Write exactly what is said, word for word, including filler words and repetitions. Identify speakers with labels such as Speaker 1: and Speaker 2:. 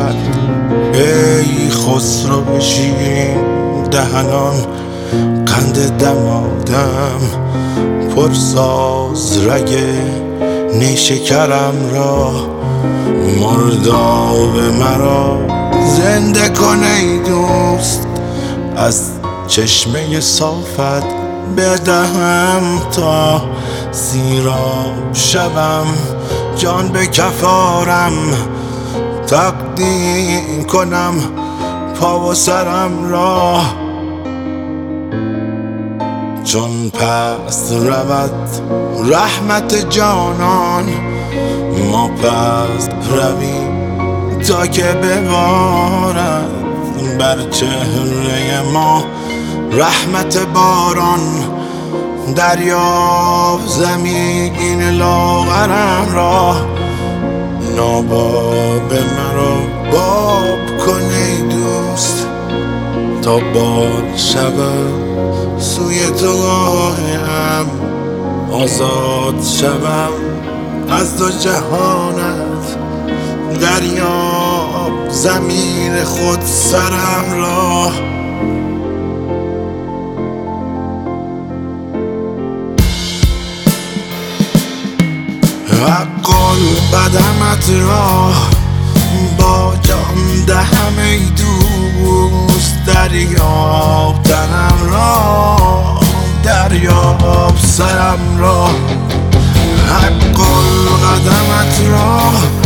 Speaker 1: شود. ای خسرو شیرین دهنان، قند دمادم پرساز رگ نیشکرم را. مرداب مرا زنده کن ای دوست، از چشمه صافت بدهم تا سیراب شوم. جان به کف آرم تقدیم کنم پا و سرم را. چون پس رود رحمت جانان، ما پس رویم تا که ببارد بر چهره ما رحمت باران. دریاب زمین لاغرم را، ناباب مرا باب کن ای دوست، تا بال شود سوی تو راهم. آزاد شوم از دو جهانت، دریاب زمین خود سرم را. حق قدمت را با جان دهم ای دوست، دریاب تنم را، دریاب سرم را. حق قدمت را